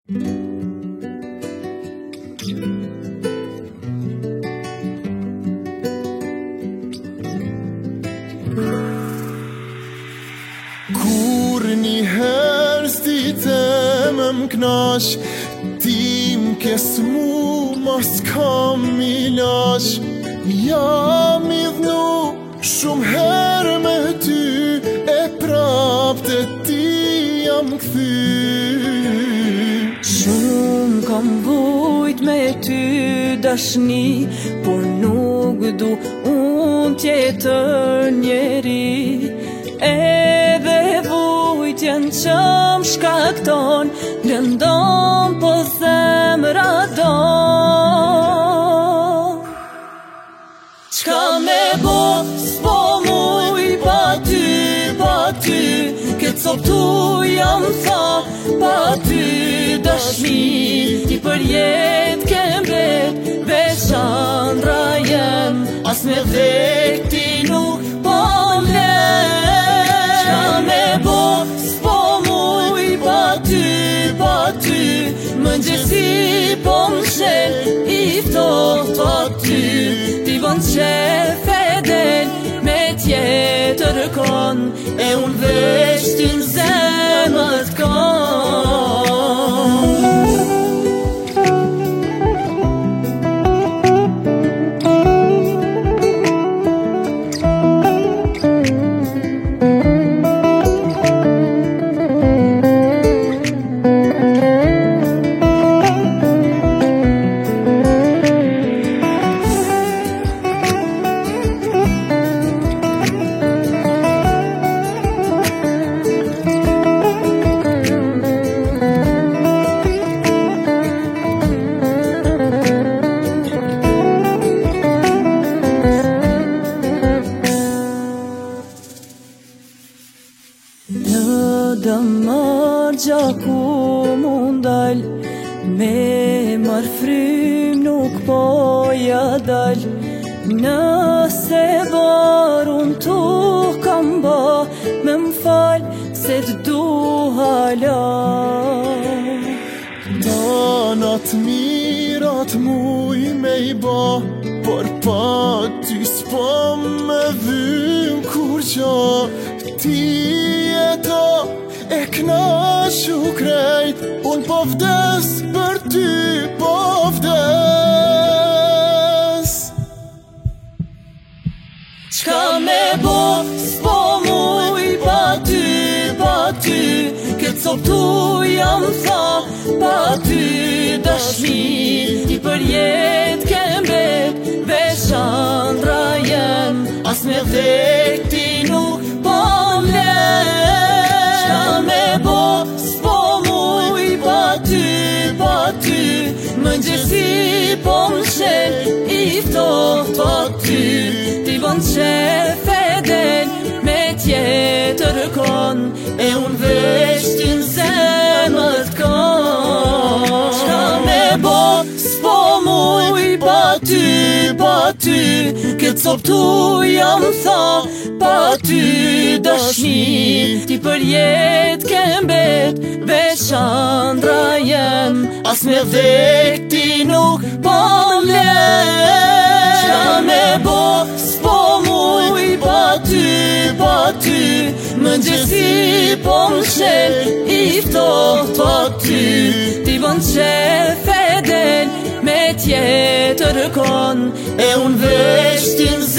Kur njëherë s'dite me m'knash, ti m'kes mu mas kam ilash. Jam I dhnu shumë herë me ty, e prap të ti jam kthy. Shumë kam vujt me ty dashni, por nuk du unë tjetër njeri. Edhe vujtjen që m'shkakton, lëndon po zemra don. Qka me bo, s'po muj pa ty, këtë soptu jam tha, pa ty dashni, ti për jet ke mbret, veçandra jem, as me vdek ti nuk po m'len. Qka me bo, s'po muj pa ty, mëngjesi po m'shel, I ftoht pa ty, ti vën qef e del, me tjetër kon, e unë veç ty në zemët kon. Në damar gjaku mundal, me mar frym nuk po ja dal. Nëse barun tu kam ba, me m'fal se t'du hala. Danat mirat muj me I ba, por pa ty s'po me vym kur qa. Ti e ta e knashu krejt, unë po vdes për ty, po vdes. Qka me bo, s'po muj pa ty, këtë soptu jam tha, pa ty dashni, ti për jet ke mbret, veçandra jem, as me vdek ti nuk po m'len. Qka me bo, s'po muj pa ty, mëngjesi po m'shel, I ftoht pa ty, ti vën qef e del, me tjetër kon, e unë veç ty në zemët kon. Qka me bo, s'po muj pa ty, këtë soptu jam tha, pa ty dashni, ti për jet ke mbet, veçandra jem, as me vdek ti nuk po m'len. Qka me bo, s'po muj pa ty, mëngjesi po m'shel, I ftoht pa ty, ti vën qef e del, me tjetër kon, e unë veç ty në